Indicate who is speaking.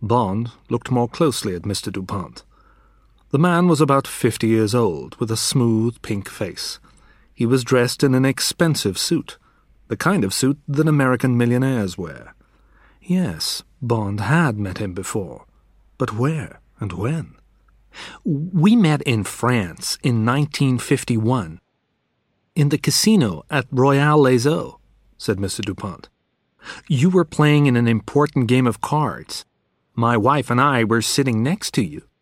Speaker 1: Bond looked more closely at Mr. Dupont. The man was about 50 years old, with a smooth pink face. He was dressed in an expensive suit, the kind of suit that American millionaires wear. Yes, Bond had met him before. But where and when? "We met in France in 1951. In the casino at Royal Les Eaux," said Mr. Dupont. "You were playing in an important game of cards. My wife and I were sitting next to you.